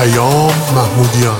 پیام محمودیان.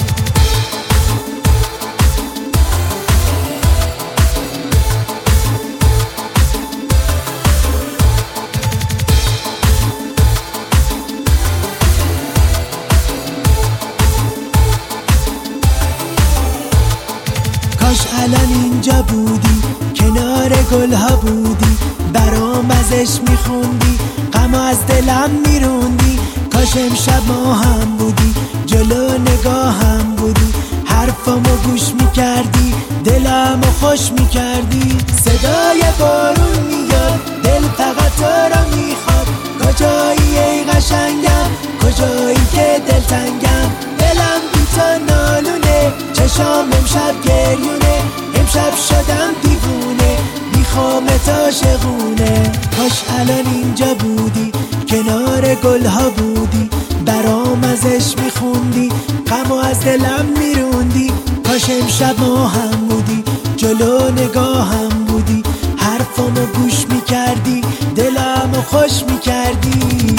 کاش الان اینجا بودی، کنار گلها بودی، برام ازش میخوندی، غمو از دلم میروندی. کاش امشب ما هم بودی، جلو نگاهم بودی، حرفامو گوش میکردی، دلمو خوش میکردی. صدای بارون میاد، دل فقط تو رو میخواد. کجایی ای قشنگم، کجایی که دلتنگم. دلم بی تو نالونه، چشام امشب گریونه، امشب شدم دیوونه، میخوام تا شغونه. کاش الان اینجا بودی، کنار گلها بودی، برام ازش میخوندی، غمو از دلم میروندی. کاش امشب ما هم بودی، جلو نگاهم بودی، حرفامو گوش میکردی، دلمو خوش میکردی.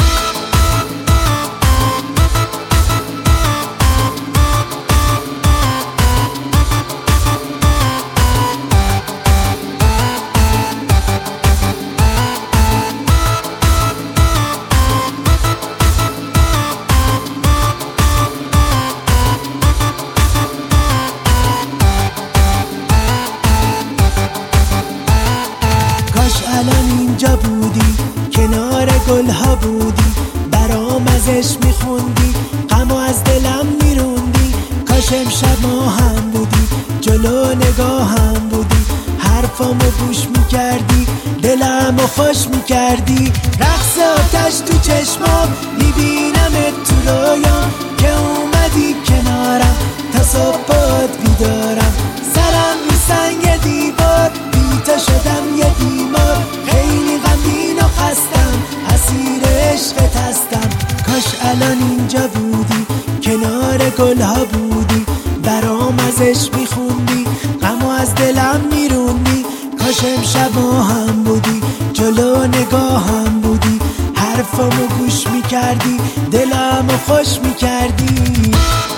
کاش الان اینجا بودی، کنار گلها بودی، برام ازش میخوندی، غمو از دلم میروندی. کاش امشب ما هم بودی، جلو نگاهم بودی، حرفامو گوش میکردی، دلمو خوش میکردی. رقص آتش تو چشمام، میبینمت تو رویام، که اومدی کنارم، تا صبح بیدارم. سرم رو سنگ دیوار، بی تو شدم یه بیمار، خیلی غمگین و خستم، اسیر عشقت هستم. کاش الان اینجا بودی، کنار گلها بودی، برام ازش میخوندی، غمو از دلم میروندی. کاش امشب ما هم بودی، جلو نگاهم بودی، حرفامو گوش میکردی، دلمو خوش میکردی.